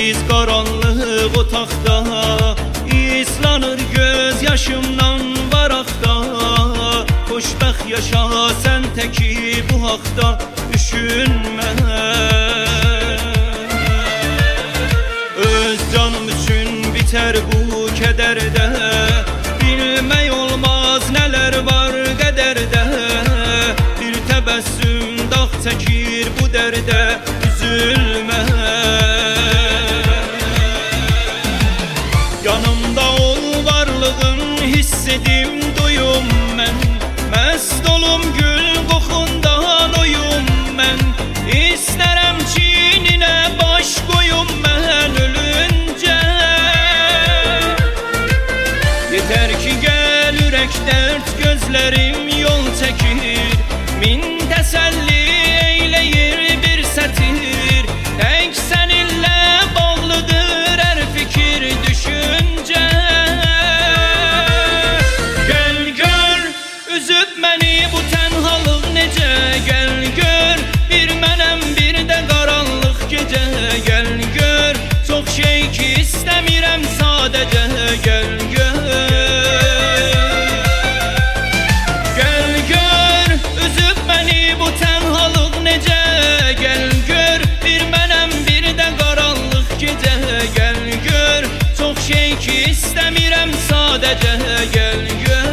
sensiz qaranlıq otaqda, islanır göz yaşımdan varaqda. Xoşbəxt yaşa sən təki bu haqda düşünmə. Öz canım üçün bitər bu kədərdə, bilmək olmaz nələr var qədərdə. Bir təbəssüm dağ çəkir bu dərdə, üzülmə. Yanımda ol, varlığın hiss edim duyum mən. Məst olum gül qoxundan oyum mən. İstərəm çininə baş qoyum mən ölüncə. Yetər ki gəl ürək dərd, gözlərim yol çəkir. Min təsəlli eyləyir bir sətir, tək səninlə bağlıdır hər fikir düşüncə. Gəl gör üzüb məni bu tənhalıq necə, gəl gör bir mənəm bir də qaranlıq gecə. Gəl gör çox şey ki istəmirəm sadəcə, gəl gör. Gəl gör üzüb məni bu tənhalıq necə, gəl gör bir mənəm bir də qaranlıq gecə. Gəl gör çox şey ki istəmirəm sadəcə, gəl gör.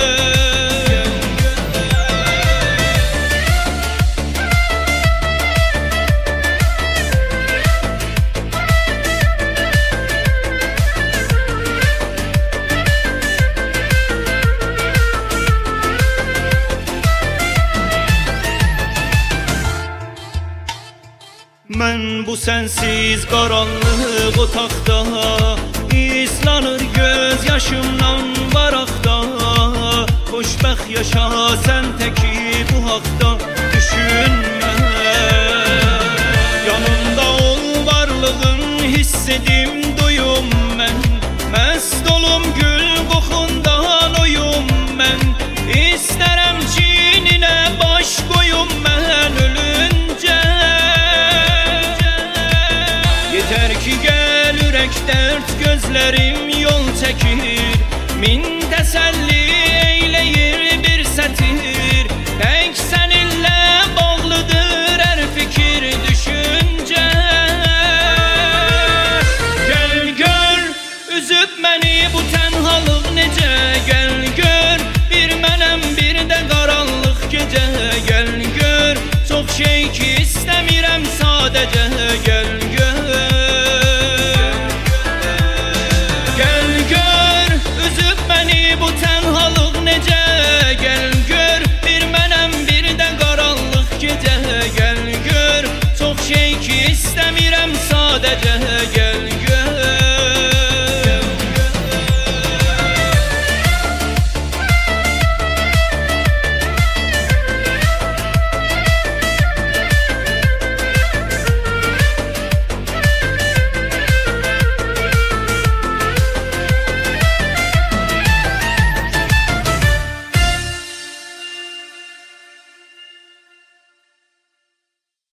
Mən bu sensiz qaranlıq otaqda, islanır göz yaşımdan varaqda. Xoşbəxt yaşa sən təki bu haqda düşünmə. Yanımda ol, varlığın hiss edim duyum mən. Məst olum gül qoxundan oyum mən. İstərəm çininə baş qoyum mən ölüncə. Yetər ki gəl ürək dərd, gözlərim yol çəkir. Min təsəlli eyləyir bir sətir, tək səninlə bağlıdır hər fikir düşüncə. Gəl gör üzüb məni bu tənhalıq necə, gəl gör bir mənəm bir də qaranlıq gecə. Gəl gör çox şey ki